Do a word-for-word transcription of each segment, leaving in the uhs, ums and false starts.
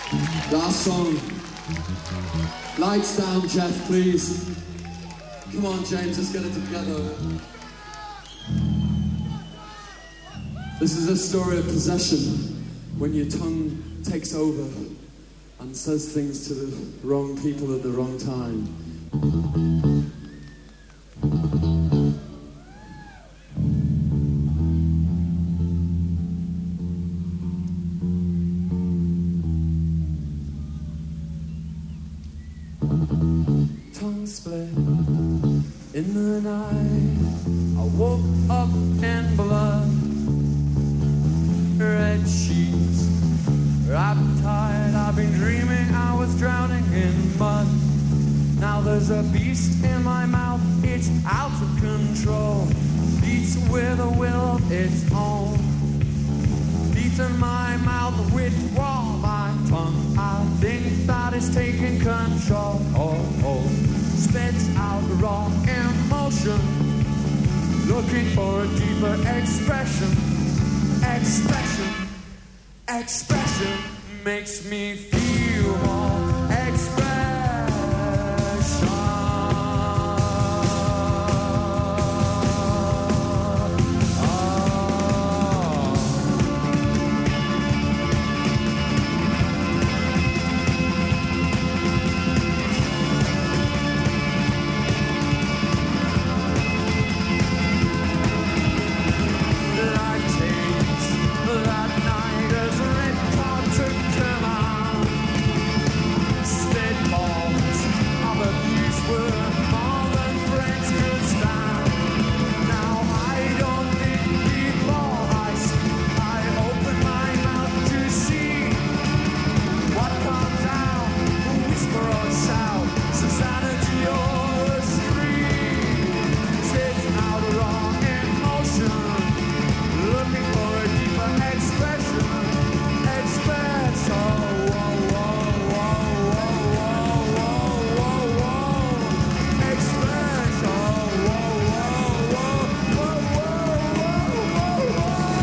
Last song. Lights down, Jeff, please. Come on, James, let's get it together. This is a story of possession, when your tongue takes over and says things to the wrong people at the wrong time. Tongue split in the night. I woke up in blood. Red sheets, I'm tired. I've been dreaming I was drowning in mud. Now there's a beast in my mouth. It's out of control. Beats with a will of its own. Beats in my mouth, withdraw my tongue. I think that it's taking control. Oh, oh. Spits out raw emotion, looking for a deeper expression. Expression, expression makes me feel more expression.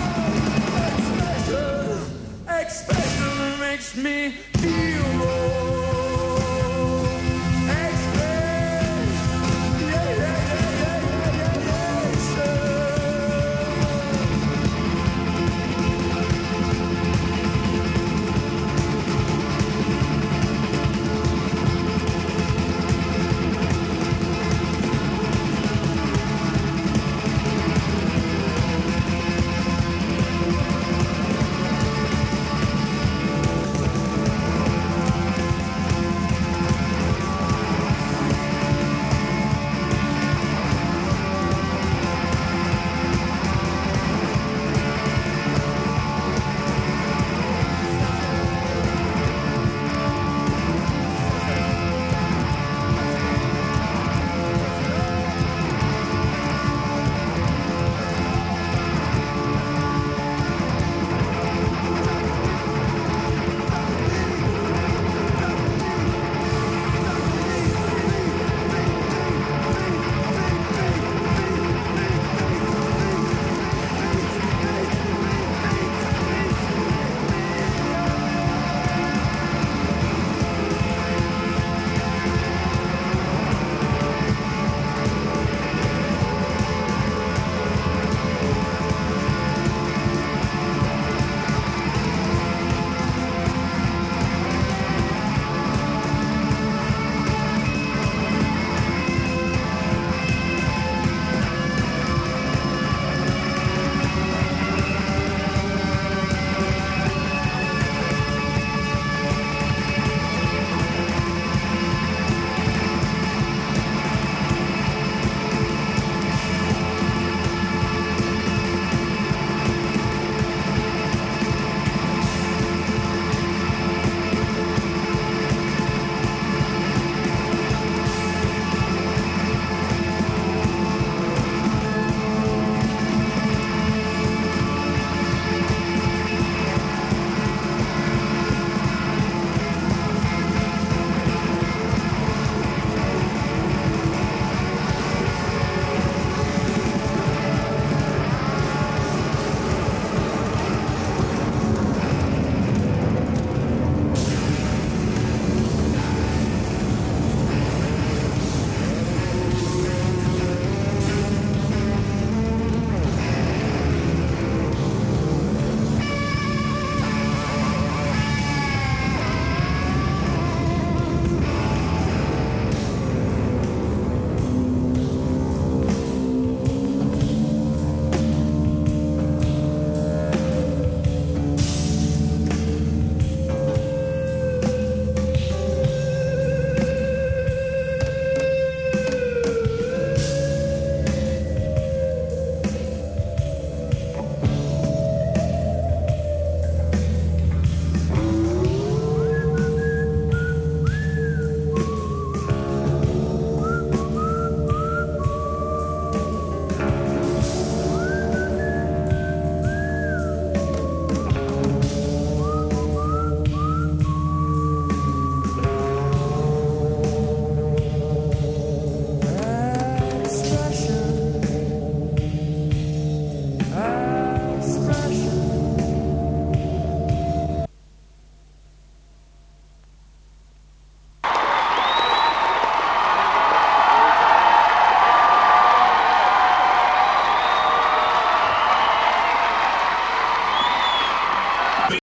Expression makes me feel more